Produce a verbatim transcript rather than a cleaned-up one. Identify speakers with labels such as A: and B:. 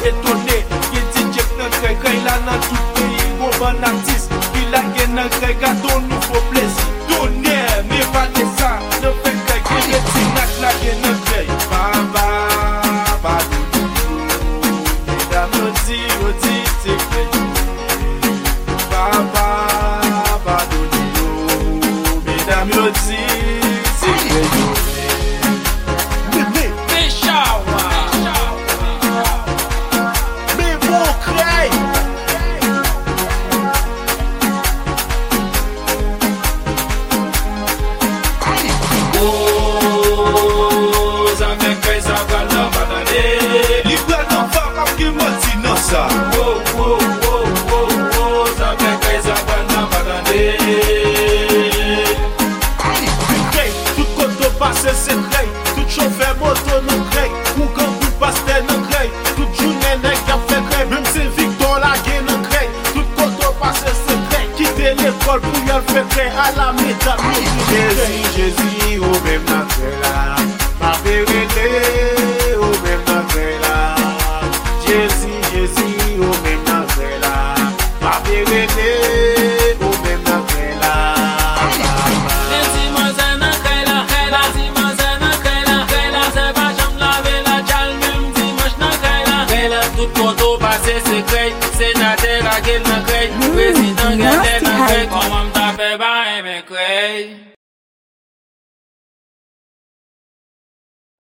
A: etone. Ki di jek nan kay kay la nan tout peyi. Gon ban artiste, ki la gen nan kay gado nou fo plezi. Donè, me vale sa, nan fe kay ki leti nak la gen nan kay. Baba, bado yo, mesdames yo di, yo di se kay. Baba, bado yo, mesdames yo di se kay.
B: Oh, oh, oh, oh, oh, ça fait que ça va n'a pas d'aller.
A: Tout côté passé c'est vrai, tout chauffeur moto non grey, ou quand vous passez non grey, tout journée n'est qu'à faire grey, même si Victor la gagne non grey, tout côté passé c'est vrai, quitter l'école pour y aller faire grey à la méthode.
B: Jésus, Jésus, au même notre là, ma vérité, au même notre là. Jésus, Jésus, au même notre là, ma vérité, au même notre là.
C: Tout koto pase se krey, senate la gen nan krey, prezident gen den nan krey, koman mta fe ba eme krey.